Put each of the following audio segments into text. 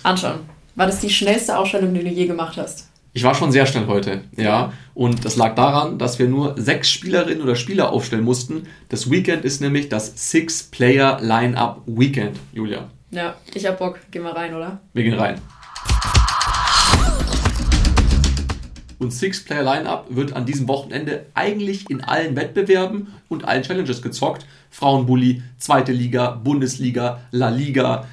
Anschauen. War das die schnellste Aufstellung, die du je gemacht hast? Ich war schon sehr schnell heute, ja. Und das lag daran, dass wir nur 6 Spielerinnen oder Spieler aufstellen mussten. Das Weekend ist nämlich das 6-Player-Line-Up-Weekend, Julia. Ja, ich hab Bock. Gehen wir rein, oder? Wir gehen rein. Und 6-Player-Line-Up wird an diesem Wochenende eigentlich in allen Wettbewerben und allen Challenges gezockt. Frauenbully, zweite Liga, Bundesliga, La Liga,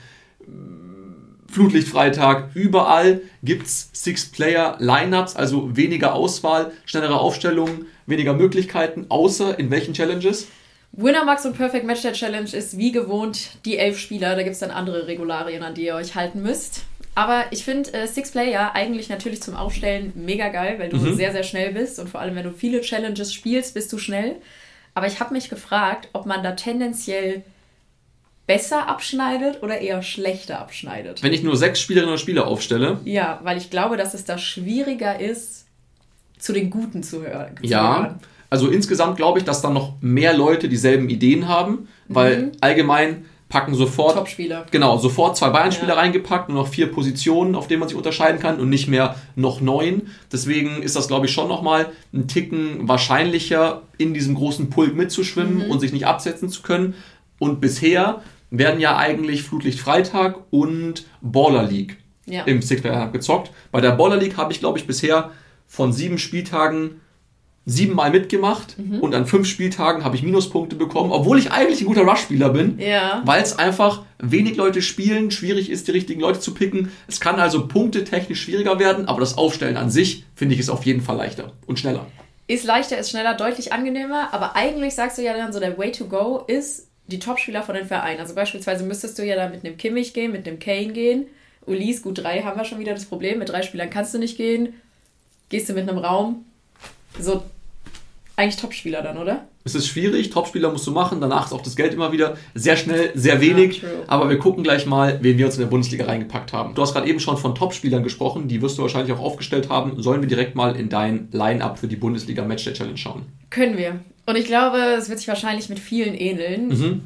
Flutlichtfreitag, überall gibt es 6-Player-Lineups, also weniger Auswahl, schnellere Aufstellungen, weniger Möglichkeiten, außer in welchen Challenges? Winamax und Perfect Match der Challenge ist wie gewohnt die 11 Spieler, da gibt es dann andere Regularien, an die ihr euch halten müsst. Aber ich finde 6-Player eigentlich natürlich zum Aufstellen mega geil, weil du sehr, sehr schnell bist und vor allem, wenn du viele Challenges spielst, bist du schnell. Aber ich habe mich gefragt, ob man da tendenziell besser abschneidet oder eher schlechter abschneidet. Wenn ich nur 6 Spielerinnen oder Spieler aufstelle? Ja, weil ich glaube, dass es da schwieriger ist, zu den Guten zu hören. Ja, also insgesamt glaube ich, dass dann noch mehr Leute dieselben Ideen haben, weil allgemein packen sofort Topspieler. Genau, sofort 2 Bayern-Spieler reingepackt, nur noch 4 Positionen, auf denen man sich unterscheiden kann und nicht mehr noch 9. Deswegen ist das, glaube ich, schon nochmal ein Ticken wahrscheinlicher, in diesem großen Pulk mitzuschwimmen und sich nicht absetzen zu können. Und bisher werden ja eigentlich Flutlichtfreitag und Baller League im 6-Player gezockt. Bei der Baller League habe ich, glaube ich, bisher von 7 Spieltagen 7 Mal mitgemacht und an 5 Spieltagen habe ich Minuspunkte bekommen, obwohl ich eigentlich ein guter Rush-Spieler bin, weil es einfach wenig Leute spielen, schwierig ist, die richtigen Leute zu picken. Es kann also punktetechnisch schwieriger werden, aber das Aufstellen an sich, finde ich, ist auf jeden Fall leichter und schneller. Ist leichter, ist schneller, deutlich angenehmer, aber eigentlich sagst du ja dann so, der Way to go ist die Topspieler von den Vereinen. Also beispielsweise müsstest du ja dann mit einem Kimmich gehen, mit einem Kane gehen. Ulis, gut, 3 haben wir schon wieder das Problem. Mit 3 Spielern kannst du nicht gehen. Gehst du mit einem Raum. So, eigentlich Topspieler dann, oder? Es ist schwierig, Topspieler musst du machen, danach ist auch das Geld immer wieder sehr schnell, sehr wenig. Aber wir gucken gleich mal, wen wir uns in der Bundesliga reingepackt haben. Du hast gerade eben schon von Topspielern gesprochen, die wirst du wahrscheinlich auch aufgestellt haben. Sollen wir direkt mal in dein Line-Up für die Bundesliga Matchday Challenge schauen? Können wir. Und ich glaube, es wird sich wahrscheinlich mit vielen ähneln.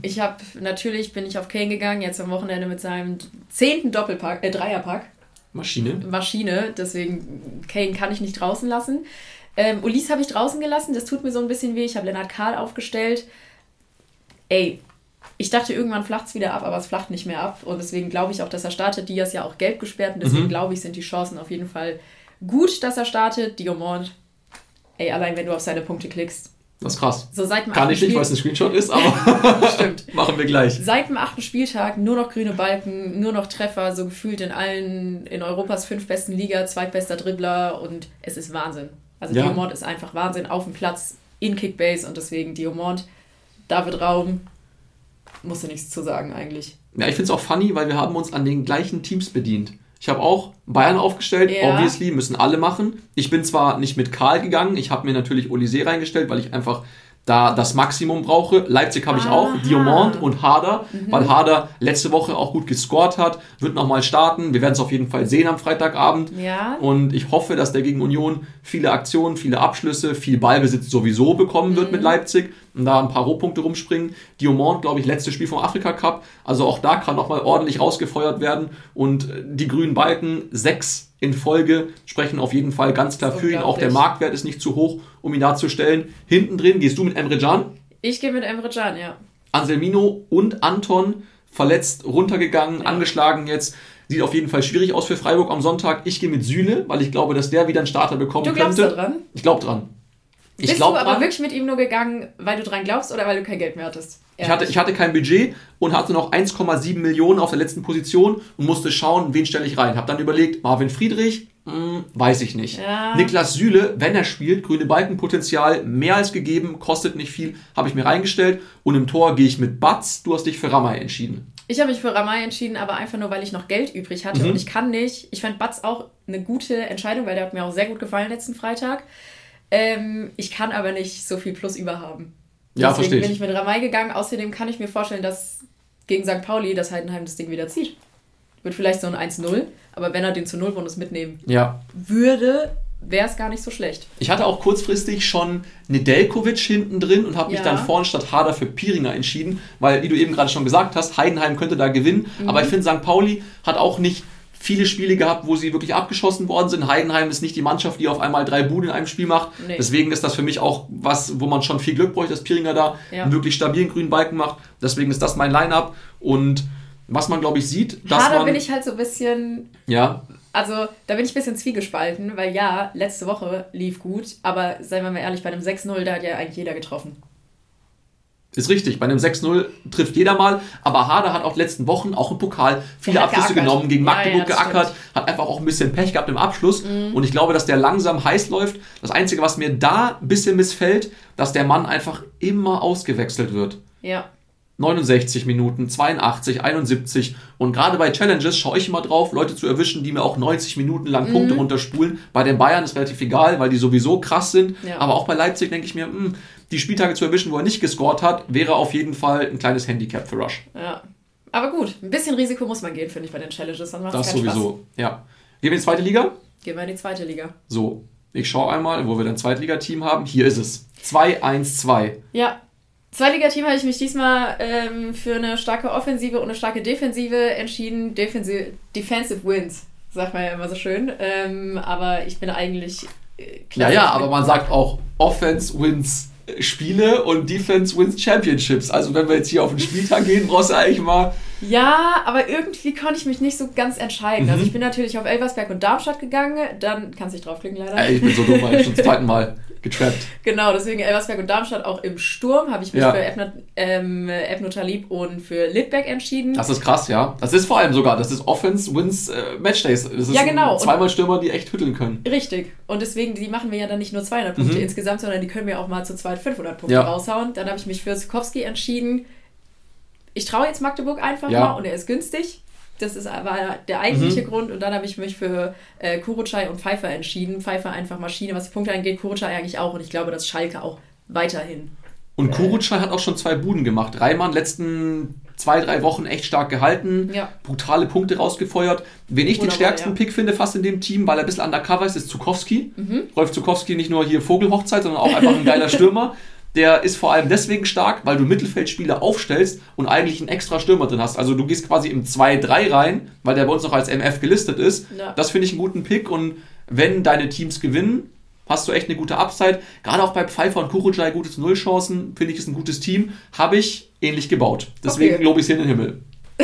Bin ich auf Kane gegangen, jetzt am Wochenende mit seinem 10. Dreierpack. Maschine, deswegen Kane kann ich nicht draußen lassen. Ulis habe ich draußen gelassen, das tut mir so ein bisschen weh. Ich habe Lennart Kahl aufgestellt. Ich dachte, irgendwann flacht es wieder ab, aber es flacht nicht mehr ab. Und deswegen glaube ich auch, dass er startet. Diaz ja auch gelb gesperrt. Und deswegen glaube ich, sind die Chancen auf jeden Fall gut, dass er startet. Diomond, allein wenn du auf seine Punkte klickst. Das ist krass. So seit dem Kann ich nicht, weil es ein Screenshot ist, aber stimmt. Machen wir gleich. Seit dem 8. Spieltag nur noch grüne Balken, nur noch Treffer, so gefühlt in Europas 5 besten Liga, zweitbester Dribbler und es ist Wahnsinn. Also Diomond ist einfach Wahnsinn auf dem Platz in Kickbase und deswegen Diomond, David Raum, musst du nichts zu sagen eigentlich. Ja, ich finde es auch funny, weil wir haben uns an den gleichen Teams bedient. Ich habe auch Bayern aufgestellt, obviously, müssen alle machen. Ich bin zwar nicht mit Karl gegangen, ich habe mir natürlich Olise reingestellt, weil ich einfach da das Maximum brauche. Leipzig habe ich auch, Diomond und Harder, weil Harder letzte Woche auch gut gescored hat, wird nochmal starten. Wir werden es auf jeden Fall sehen am Freitagabend. Ja. Und ich hoffe, dass der gegen Union viele Aktionen, viele Abschlüsse, viel Ballbesitz sowieso bekommen wird mit Leipzig und da ein paar Rohpunkte rumspringen. Diomond, glaube ich, letztes Spiel vom Afrika Cup. Also auch da kann nochmal ordentlich rausgefeuert werden. Und die grünen Balken, 6 in Folge, sprechen auf jeden Fall ganz klar für ihn. Auch der Marktwert ist nicht zu hoch, um ihn darzustellen. Hinten drin gehst du mit Emre Can. Ich gehe mit Emre Can, ja. Anselmino und Anton verletzt, runtergegangen, angeschlagen jetzt. Sieht auf jeden Fall schwierig aus für Freiburg am Sonntag. Ich gehe mit Süle, weil ich glaube, dass der wieder einen Starter bekommen könnte. Du glaubst dran? Ich glaube dran. Bist du aber wirklich mit ihm nur gegangen, weil du dran glaubst oder weil du kein Geld mehr hattest? Ich hatte kein Budget und hatte noch 1,7 Millionen auf der letzten Position und musste schauen, wen stelle ich rein. Habe dann überlegt, Marvin Friedrich, weiß ich nicht. Ja. Niklas Süle, wenn er spielt, grüne Balkenpotenzial, mehr als gegeben, kostet nicht viel, habe ich mir reingestellt. Und im Tor gehe ich mit Batz, du hast dich für Ramay entschieden. Ich habe mich für Ramay entschieden, aber einfach nur, weil ich noch Geld übrig hatte. Und ich fand Batz auch eine gute Entscheidung, weil der hat mir auch sehr gut gefallen letzten Freitag. Ich kann aber nicht so viel Plus über haben. Ja, verstehe ich. Deswegen bin ich mit Ramay gegangen. Außerdem kann ich mir vorstellen, dass gegen St. Pauli das Heidenheim das Ding wieder zieht. Wird vielleicht so ein 1-0, aber wenn er den zu 0-Bonus mitnehmen würde, wäre es gar nicht so schlecht. Ich hatte auch kurzfristig schon Nedeljkovic hinten drin und habe mich dann vorne statt Harder für Piringer entschieden, weil, wie du eben gerade schon gesagt hast, Heidenheim könnte da gewinnen, aber ich finde, St. Pauli hat auch nicht viele Spiele gehabt, wo sie wirklich abgeschossen worden sind. Heidenheim ist nicht die Mannschaft, die auf einmal 3 Buden in einem Spiel macht. Nee. Deswegen ist das für mich auch was, wo man schon viel Glück bräuchte, dass Piringer da einen wirklich stabilen grünen Balken macht. Deswegen ist das mein Line-Up. Und was man, glaube ich, sieht, dass da bin ich halt so ein bisschen... Ja. Also, da bin ich ein bisschen zwiegespalten, weil ja, letzte Woche lief gut, aber seien wir mal ehrlich, bei einem 6-0, da hat ja eigentlich jeder getroffen. Ist richtig, bei einem 6-0 trifft jeder mal, aber Harder hat auch die letzten Wochen auch im Pokal viele Abschlüsse genommen, gegen Magdeburg geackert, stimmt. Hat einfach auch ein bisschen Pech gehabt im Abschluss und ich glaube, dass der langsam heiß läuft. Das Einzige, was mir da ein bisschen missfällt, dass der Mann einfach immer ausgewechselt wird. Ja. 69 Minuten, 82, 71 und gerade bei Challenges schaue ich immer drauf, Leute zu erwischen, die mir auch 90 Minuten lang Punkte runterspulen. Bei den Bayern ist relativ egal, weil die sowieso krass sind, aber auch bei Leipzig denke ich mir, die Spieltage zu erwischen, wo er nicht gescored hat, wäre auf jeden Fall ein kleines Handicap für Rush. Ja, aber gut, ein bisschen Risiko muss man gehen, finde ich, bei den Challenges. Dann macht es keinen sowieso, Spaß. Ja. Gehen wir in die zweite Liga? Gehen wir in die zweite Liga. So, ich schaue einmal, wo wir ein Zweitligateam haben. Hier ist es. 2-1-2. Ja. Zweitligateam habe ich mich diesmal für eine starke Offensive und eine starke Defensive entschieden. Defensive wins, sagt man ja immer so schön. Aber ich bin eigentlich... Ja, aber man sagt auch Offense wins Spiele und Defense wins Championships. Also wenn wir jetzt hier auf den Spieltag gehen, brauchst du eigentlich mal... Ja, aber irgendwie konnte ich mich nicht so ganz entscheiden. Also ich bin natürlich auf Elversberg und Darmstadt gegangen. Dann kannst du nicht draufklicken, leider. Ich bin so dumm, weil ich schon zum zweiten Mal getrappt. Genau, deswegen Elversberg und Darmstadt auch im Sturm. Habe ich mich für Ebno Talib und für Lidbeck entschieden. Das ist krass, ja. Das ist vor allem sogar, das ist Offense wins Matchdays. Das ist genau. Zweimal Stürmer, die echt hütteln können. Richtig. Und deswegen, die machen wir ja dann nicht nur 200 Punkte insgesamt, sondern die können wir auch mal zu zweit 500 Punkte raushauen. Dann habe ich mich für Zukowski entschieden. Ich traue jetzt Magdeburg einfach mal und er ist günstig. Das war der eigentliche Grund. Und dann habe ich mich für Kurucay und Pfeiffer entschieden. Pfeiffer einfach Maschine, was die Punkte angeht. Kurucay eigentlich auch. Und ich glaube, dass Schalke auch weiterhin. Und Kurucay hat auch schon 2 Buden gemacht. Reimann letzten 2-3 Wochen echt stark gehalten. Ja. Brutale Punkte rausgefeuert. Wen ich den stärksten Pick finde fast in dem Team, weil er ein bisschen undercover ist Zukowski. Rolf Zukowski, nicht nur hier Vogelhochzeit, sondern auch einfach ein geiler Stürmer. Der ist vor allem deswegen stark, weil du Mittelfeldspieler aufstellst und eigentlich einen extra Stürmer drin hast. Also du gehst quasi im 2-3 rein, weil der bei uns noch als MF gelistet ist. Ja. Das finde ich einen guten Pick und wenn deine Teams gewinnen, hast du echt eine gute Upside. Gerade auch bei Pfeiffer und Kurucay gute Nullchancen, finde ich, ist ein gutes Team. Habe ich ähnlich gebaut. Deswegen lobe ich es hier in den Himmel.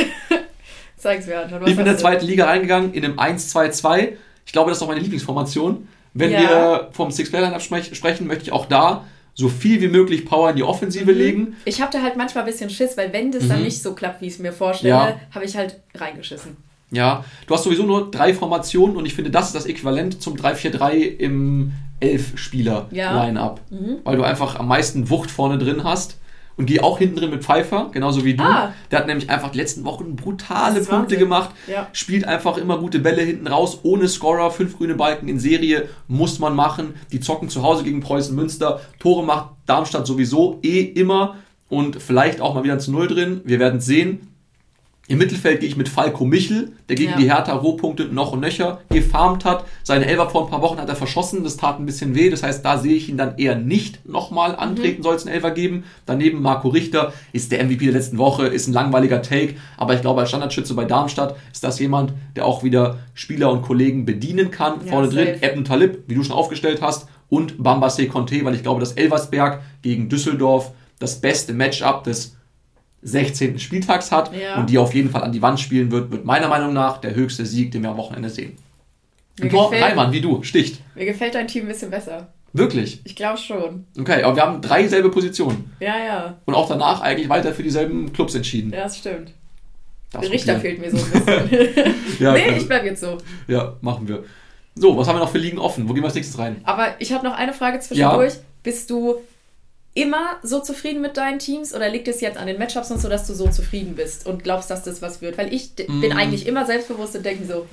Zeig's mir an. Ich bin in der zweiten Liga reingegangen, in einem 1-2-2. Ich glaube, das ist auch meine Lieblingsformation. Wenn wir vom Six-Player-Line-Up sprechen, möchte ich auch da so viel wie möglich Power in die Offensive legen. Ich habe da halt manchmal ein bisschen Schiss, weil wenn das dann nicht so klappt, wie ich es mir vorstelle, habe ich halt reingeschissen. Ja, du hast sowieso nur 3 Formationen und ich finde, das ist das Äquivalent zum 3-4-3 im 11-Spieler-Line-Up. Weil du einfach am meisten Wucht vorne drin hast. Und die auch hinten drin mit Pfeiffer, genauso wie du. Der hat nämlich einfach die letzten Wochen brutale Punkte gemacht. Ja. Spielt einfach immer gute Bälle hinten raus, ohne Scorer. 5 grüne Balken in Serie muss man machen. Die zocken zu Hause gegen Preußen Münster. Tore macht Darmstadt sowieso immer. Und vielleicht auch mal wieder zu 0 drin. Wir werden es sehen. Im Mittelfeld gehe ich mit Falco Michel, der gegen die Hertha Rohpunkte noch und nöcher gefarmt hat. Seine Elfer vor ein paar Wochen hat er verschossen, das tat ein bisschen weh. Das heißt, da sehe ich ihn dann eher nicht nochmal antreten, soll es einen Elfer geben. Daneben Marco Richter ist der MVP der letzten Woche, ist ein langweiliger Take. Aber ich glaube, als Standardschütze bei Darmstadt ist das jemand, der auch wieder Spieler und Kollegen bedienen kann. Ja, vorne drin Ebn Talib, wie du schon aufgestellt hast, und Bambassé Conté, weil ich glaube, dass Elversberg gegen Düsseldorf das beste Matchup des 16. Spieltags hat und die auf jeden Fall an die Wand spielen wird meiner Meinung nach der höchste Sieg, den wir am Wochenende sehen. Reimann, wie du, sticht. Mir gefällt dein Team ein bisschen besser. Wirklich? Ich glaube schon. Okay, aber wir haben 3 selbe Positionen. Ja. Und auch danach eigentlich weiter für dieselben Clubs entschieden. Ja, das stimmt. Der Richter fehlt mir so ein bisschen. Ich bleib jetzt so. Ja, machen wir. So, was haben wir noch für Ligen offen? Wo gehen wir als nächstes rein? Aber ich habe noch eine Frage zwischendurch. Bist du immer so zufrieden mit deinen Teams oder liegt es jetzt an den Matchups und so, dass du so zufrieden bist und glaubst, dass das was wird? Weil ich bin eigentlich immer selbstbewusst und denke so,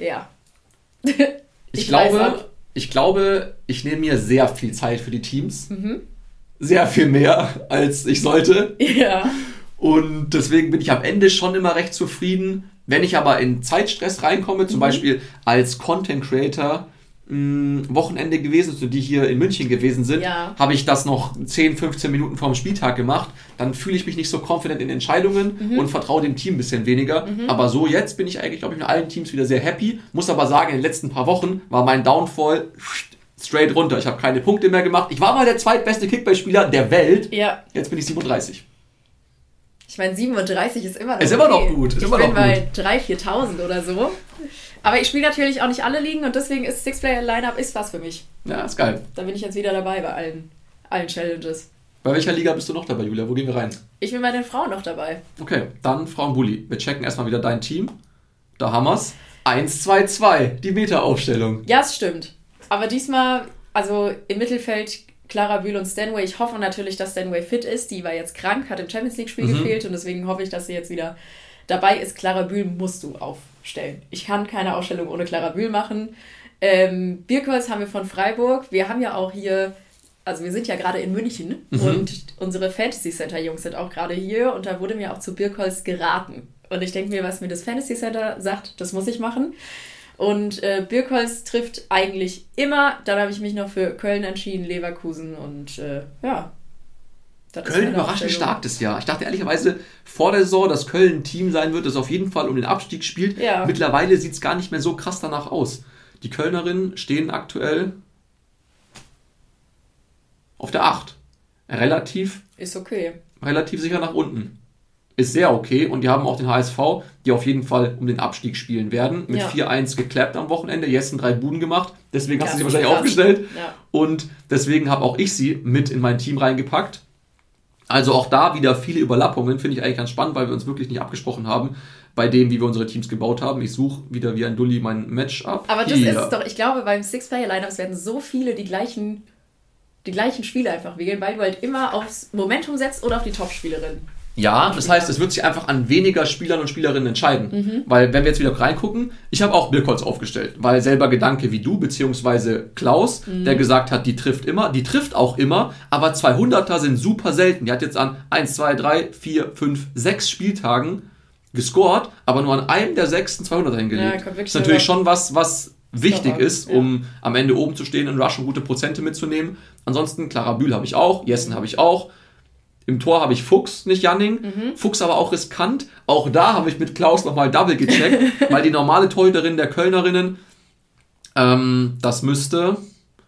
ich glaube, ich nehme mir sehr viel Zeit für die Teams. Sehr viel mehr, als ich sollte. Ja. Und deswegen bin ich am Ende schon immer recht zufrieden. Wenn ich aber in Zeitstress reinkomme, zum Beispiel als Content Creator, Wochenende gewesen sind, die hier in München gewesen sind, habe ich das noch 10, 15 Minuten vorm Spieltag gemacht, dann fühle ich mich nicht so confident in Entscheidungen und vertraue dem Team ein bisschen weniger. Aber so jetzt bin ich eigentlich, glaube ich, mit allen Teams wieder sehr happy. Muss aber sagen, in den letzten paar Wochen war mein Downfall straight runter. Ich habe keine Punkte mehr gemacht. Ich war mal der zweitbeste Kickball-Spieler der Welt. Ja. Jetzt bin ich 37. Ich meine, 37 ist immer noch ist immer noch gut. Ich bin bei 3.000, 4.000 oder so. Aber ich spiele natürlich auch nicht alle Ligen und deswegen ist Six-Player-Lineup ist was für mich. Ja, ist geil. Da bin ich jetzt wieder dabei bei allen Challenges. Bei welcher Liga bist du noch dabei, Julia? Wo gehen wir rein? Ich bin bei den Frauen noch dabei. Okay, dann Frauenbully. Wir checken erstmal wieder dein Team. Da haben wir's. 1, 2, 2. Die Meta-Aufstellung. Ja, es stimmt. Aber diesmal, also im Mittelfeld Clara Bühl und Stanway. Ich hoffe natürlich, dass Stanway fit ist. Die war jetzt krank, hat im Champions League-Spiel gefehlt und deswegen hoffe ich, dass sie jetzt wieder dabei ist. Clara Bühl musst du aufstellen. Ich kann keine Aufstellung ohne Clara Bühl machen. Birkholz haben wir von Freiburg. Wir haben ja auch hier, also wir sind ja gerade in München und unsere Fantasy Center Jungs sind auch gerade hier und da wurde mir auch zu Birkholz geraten. Und ich denke mir, was mir das Fantasy Center sagt, das muss ich machen. Und Birkholz trifft eigentlich immer. Dann habe ich mich noch für Köln entschieden, Leverkusen und ja. Köln überraschend stark das Jahr. Ich dachte ehrlicherweise vor der Saison, dass Köln ein Team sein wird, das auf jeden Fall um den Abstieg spielt. Ja. Mittlerweile sieht es gar nicht mehr so krass danach aus. Die Kölnerinnen stehen aktuell auf der 8. Ist okay. Relativ sicher nach unten. Ist sehr okay und die haben auch den HSV, die auf jeden Fall um den Abstieg spielen werden. Mit 4-1 geklappt am Wochenende. Jessen 3 Buden gemacht. Deswegen hast du sie wahrscheinlich aufgestellt. Ja. Und deswegen habe auch ich sie mit in mein Team reingepackt. Also auch da wieder viele Überlappungen. Finde ich eigentlich ganz spannend, weil wir uns wirklich nicht abgesprochen haben bei dem, wie wir unsere Teams gebaut haben. Ich suche wieder wie ein Dulli mein Match-up. Aber das ist es doch. Ich glaube, beim Six-Player-Lineups werden so viele die gleichen Spiele einfach wählen, weil du halt immer aufs Momentum setzt oder auf die Top-Spielerin. Ja, das heißt, es wird sich einfach an weniger Spielern und Spielerinnen entscheiden. Weil, wenn wir jetzt wieder reingucken, ich habe auch Birkholz aufgestellt, weil selber Gedanke wie du, beziehungsweise Klaus, der gesagt hat, die trifft immer, die trifft auch immer, aber 200er sind super selten. Die hat jetzt an 1, 2, 3, 4, 5, 6 Spieltagen gescored, aber nur an einem der 6 200er hingelegt. Ja, das ist natürlich schon was wichtig ist, um am Ende oben zu stehen, in Rush und gute Prozente mitzunehmen. Ansonsten, Clara Bühl habe ich auch, Jessen habe ich auch. Im Tor habe ich Fuchs, nicht Janning. Fuchs aber auch riskant. Auch da habe ich mit Klaus nochmal Double gecheckt, weil die normale Torhüterin der Kölnerinnen, das müsste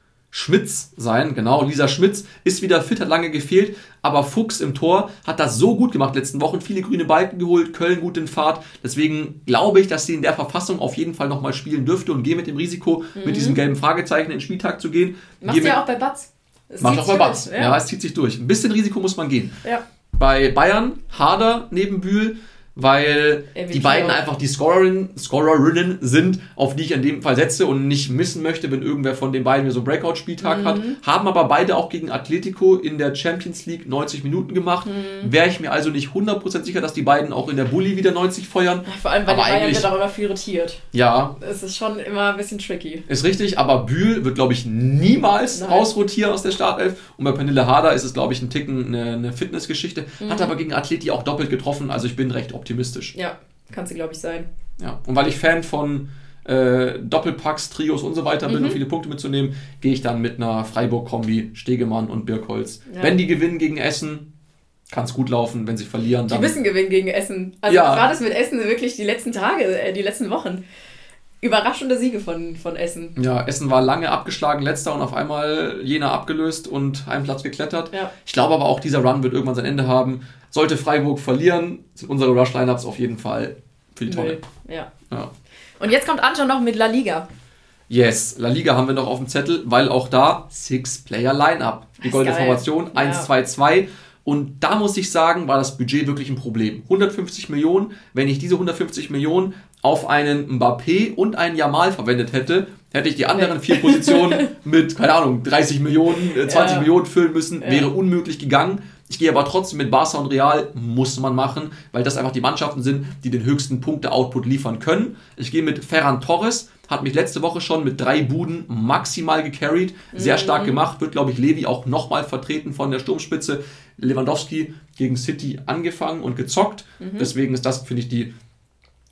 Schmitz sein, genau. Lisa Schmitz ist wieder fit, hat lange gefehlt, aber Fuchs im Tor hat das so gut gemacht letzten Wochen. Viele grüne Balken geholt, Köln gut in Fahrt. Deswegen glaube ich, dass sie in der Verfassung auf jeden Fall nochmal spielen dürfte und gehe mit dem Risiko, mit diesem gelben Fragezeichen in den Spieltag zu gehen. Machst du ja auch bei Batz. Mach ich auch bei Batz. Ja, es zieht sich durch. Ein bisschen Risiko muss man gehen. Ja. Bei Bayern, Harder neben Bühl, weil die beiden einfach die Scorerinnen sind, auf die ich in dem Fall setze und nicht missen möchte, wenn irgendwer von den beiden mir so einen Breakout-Spieltag hat. Haben aber beide auch gegen Atletico in der Champions League 90 Minuten gemacht. Wäre ich mir also nicht 100% sicher, dass die beiden auch in der Bulli wieder 90 feuern. Vor allem, weil die Bayern wird auch immer viel rotiert. Ja. Es ist schon immer ein bisschen tricky. Ist richtig, aber Bühl wird, glaube ich, niemals rausrotieren aus der Startelf. Und bei Pernille Harder ist es, glaube ich, ein Ticken eine Fitnessgeschichte. Hat aber gegen Atleti auch doppelt getroffen, also ich bin recht optimistisch. Ja, kann sie, glaube ich, sein. Ja, und weil ich Fan von Doppelpacks, Trios und so weiter bin, um viele Punkte mitzunehmen, gehe ich dann mit einer Freiburg-Kombi, Stegemann und Birkholz. Ja. Wenn die gewinnen gegen Essen, kann es gut laufen. Wenn sie verlieren, dann... Die müssen gewinnen gegen Essen. Also was war das mit Essen wirklich die letzten Tage, die letzten Wochen? Überraschende Siege von Essen. Ja, Essen war lange abgeschlagen, letzter und auf einmal Jena abgelöst und einen Platz geklettert. Ja. Ich glaube aber auch, dieser Run wird irgendwann sein Ende haben. Sollte Freiburg verlieren, sind unsere Rush-Lineups auf jeden Fall für die Tonne. Ja. Und jetzt kommt Anton noch mit La Liga. Yes, La Liga haben wir noch auf dem Zettel, weil auch da Six-Player-Line-Up. Die goldene Formation, 1-2-2. Und da muss ich sagen, war das Budget wirklich ein Problem. 150 Millionen, wenn ich diese 150 Millionen auf einen Mbappé und einen Yamal verwendet hätte, hätte ich die anderen 4 Positionen mit, keine Ahnung, 30 Millionen, 20 Millionen füllen müssen, wäre unmöglich gegangen. Ich gehe aber trotzdem mit Barca und Real, muss man machen, weil das einfach die Mannschaften sind, die den höchsten Punkte-Output liefern können. Ich gehe mit Ferran Torres, hat mich letzte Woche schon mit 3 Buden maximal gecarried, sehr stark gemacht, wird, glaube ich, Levi auch nochmal vertreten von der Sturmspitze. Lewandowski gegen City angefangen und gezockt, deswegen ist das, finde ich, die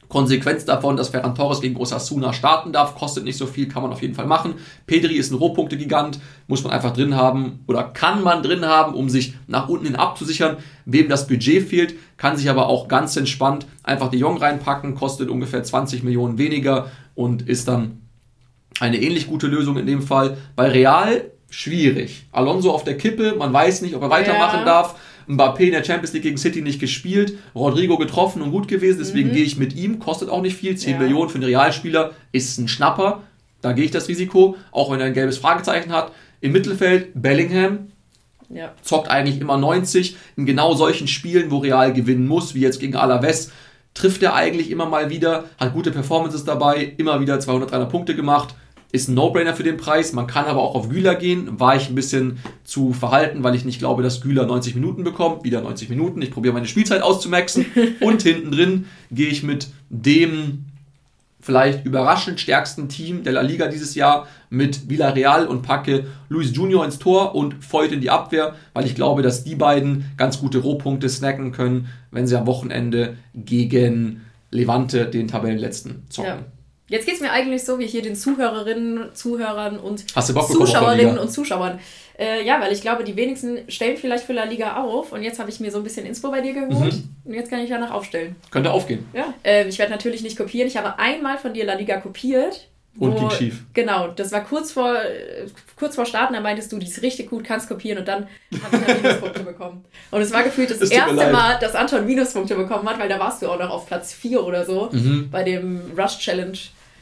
Konsequenz davon, dass Ferran Torres gegen Osasuna starten darf, kostet nicht so viel, kann man auf jeden Fall machen. Pedri ist ein Rohpunkte-Gigant, muss man einfach drin haben oder kann man drin haben, um sich nach unten hin abzusichern. Wem das Budget fehlt, kann sich aber auch ganz entspannt einfach De Jong reinpacken, kostet ungefähr 20 Millionen weniger und ist dann eine ähnlich gute Lösung in dem Fall. Bei Real schwierig. Alonso auf der Kippe, man weiß nicht, ob er weitermachen darf. Mbappé in der Champions League gegen City nicht gespielt, Rodrigo getroffen und gut gewesen, deswegen gehe ich mit ihm, kostet auch nicht viel, 10 Millionen für einen Realspieler ist ein Schnapper, da gehe ich das Risiko, auch wenn er ein gelbes Fragezeichen hat. Im Mittelfeld Bellingham, zockt eigentlich immer 90, in genau solchen Spielen, wo Real gewinnen muss, wie jetzt gegen Alaves, trifft er eigentlich immer mal wieder, hat gute Performances dabei, immer wieder 200, 300 Punkte gemacht, ist ein No-Brainer für den Preis. Man kann aber auch auf Güler gehen. War ich ein bisschen zu verhalten, weil ich nicht glaube, dass Güler 90 Minuten bekommt. Wieder 90 Minuten. Ich probiere meine Spielzeit auszumaxen. Und hinten drin gehe ich mit dem vielleicht überraschend stärksten Team der La Liga dieses Jahr mit Villarreal und packe Luis Junior ins Tor und Voigt in die Abwehr, weil ich glaube, dass die beiden ganz gute Rohpunkte snacken können, wenn sie am Wochenende gegen Levante, den Tabellenletzten, zocken. Ja. Jetzt geht es mir eigentlich so, wie hier den Zuhörern und Hast du Bock Zuschauerinnen und Zuschauern. Ja, weil ich glaube, die wenigsten stellen vielleicht für La Liga auf und jetzt habe ich mir so ein bisschen Inspo bei dir geholt und jetzt kann ich danach aufstellen. Könnte aufgehen. Ja. Ich werde natürlich nicht kopieren. Ich habe einmal von dir La Liga kopiert. Und ging schief. Genau, das war kurz vor Starten, da meintest du, die ist richtig gut, kannst kopieren und dann habe ich dann Minuspunkte bekommen. Und es war gefühlt das erste Mal, dass Anton Minuspunkte bekommen hat, weil da warst du auch noch auf Platz 4 oder so bei dem Rush Challenge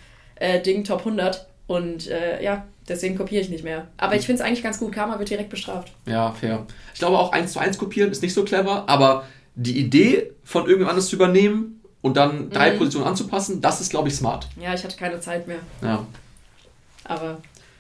Ding Top 100 und deswegen kopiere ich nicht mehr. Aber ich finde es eigentlich ganz gut, Karma wird direkt bestraft. Ja, fair. Ich glaube auch 1:1 kopieren ist nicht so clever, aber die Idee von irgendjemand anderes zu übernehmen und dann 3 Positionen anzupassen, das ist, glaube ich, smart. Ja, ich hatte keine Zeit mehr. Ja. Aber...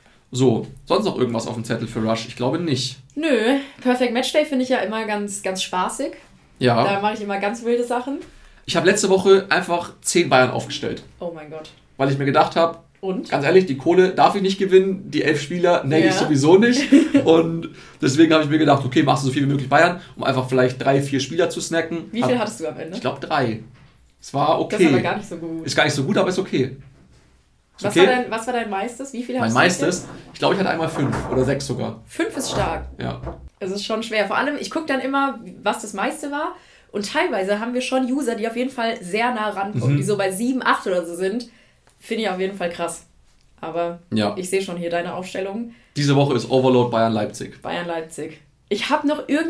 So, sonst noch irgendwas auf dem Zettel für Rush? Ich glaube nicht. Nö, Perfect Matchday finde ich ja immer ganz, ganz spaßig. Ja. Da mache ich immer ganz wilde Sachen. Ich habe letzte Woche einfach 10 Bayern aufgestellt. Oh mein Gott. Weil ich mir gedacht habe, ganz ehrlich, die Kohle darf ich nicht gewinnen, die 11 Spieler ich sowieso nicht. Und deswegen habe ich mir gedacht, okay, machst du so viel wie möglich Bayern, um einfach vielleicht 3, 4 Spieler zu snacken. Wie viel hattest du am Ende? Ich glaube 3. Es war okay. Das ist aber gar nicht so gut. Ist gar nicht so gut, aber ist okay. Ist was war dein meistes? Wie viel hast du? Mein meistes? Ich glaube, ich hatte einmal 5 oder 6 sogar. 5 ist stark. Ja. Es ist schon schwer. Vor allem, ich gucke dann immer, was das meiste war. Und teilweise haben wir schon User, die auf jeden Fall sehr nah rankommen, die so bei 7, 8 oder so sind. Finde ich auf jeden Fall krass. Aber ich sehe schon hier deine Aufstellung. Diese Woche ist Overload Bayern-Leipzig. Bayern-Leipzig. Ich habe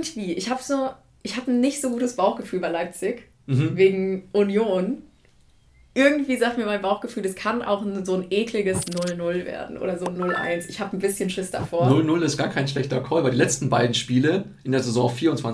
ein nicht so gutes Bauchgefühl bei Leipzig. Wegen Union. Irgendwie sagt mir mein Bauchgefühl, das kann auch so ein ekliges 0-0 werden oder so ein 0-1. Ich habe ein bisschen Schiss davor. 0-0 ist gar kein schlechter Call, weil die letzten beiden Spiele in der Saison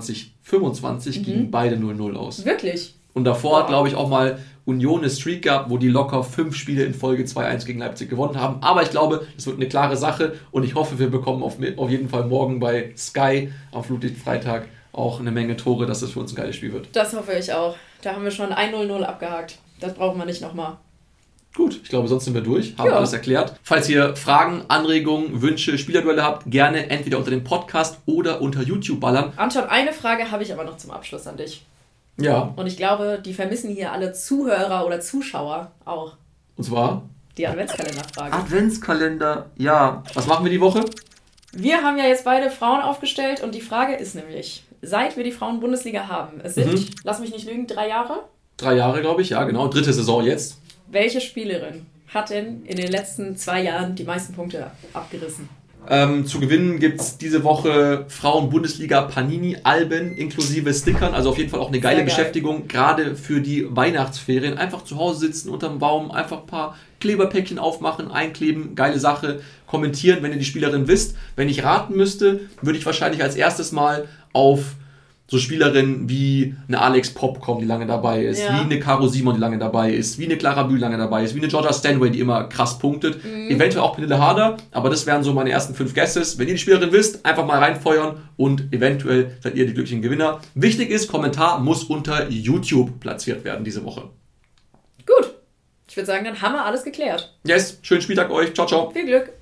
24/25 gingen beide 0-0 aus. Wirklich? Und davor hat, glaube ich, auch mal Union eine Streak gehabt, wo die locker 5 Spiele in Folge 2-1 gegen Leipzig gewonnen haben. Aber ich glaube, es wird eine klare Sache und ich hoffe, wir bekommen auf jeden Fall morgen bei Sky am Flutlichtfreitag auch eine Menge Tore, dass das für uns ein geiles Spiel wird. Das hoffe ich auch. Da haben wir schon ein 0-0 abgehakt. Das brauchen wir nicht nochmal. Gut, ich glaube, sonst sind wir durch. Haben alles erklärt. Falls ihr Fragen, Anregungen, Wünsche, Spielerduelle habt, gerne entweder unter dem Podcast oder unter YouTube ballern. Anton, eine Frage habe ich aber noch zum Abschluss an dich. Ja. Und ich glaube, die vermissen hier alle Zuhörer oder Zuschauer auch. Und zwar? Die Adventskalender-Frage. Adventskalender, ja. Was machen wir die Woche? Wir haben ja jetzt beide Frauen aufgestellt und die Frage ist nämlich, seit wir die Frauen-Bundesliga haben, es sind, lass mich nicht lügen, 3 Jahre? 3 Jahre, glaube ich, ja, genau. 3. Saison jetzt. Welche Spielerin hat denn in den letzten 2 Jahren die meisten Punkte abgerissen? Zu gewinnen gibt es diese Woche Frauen-Bundesliga Panini-Alben inklusive Stickern. Also auf jeden Fall auch eine geile Beschäftigung, gerade für die Weihnachtsferien. Einfach zu Hause sitzen unterm Baum, einfach ein paar Kleberpäckchen aufmachen, einkleben, geile Sache, kommentieren, wenn ihr die Spielerin wisst. Wenn ich raten müsste, würde ich wahrscheinlich als erstes mal auf so Spielerinnen wie eine Alex Popp kommen, die lange dabei ist, wie eine Caro Simon, die lange dabei ist, wie eine Clara Bühl lange dabei ist, wie eine Georgia Stanway, die immer krass punktet, eventuell auch Pernille Harder, aber das wären so meine ersten 5 Guesses. Wenn ihr die Spielerin wisst, einfach mal reinfeuern und eventuell seid ihr die glücklichen Gewinner. Wichtig ist, Kommentar muss unter YouTube platziert werden diese Woche. Gut, ich würde sagen, dann haben wir alles geklärt. Yes, schönen Spieltag euch, ciao, ciao. Viel Glück.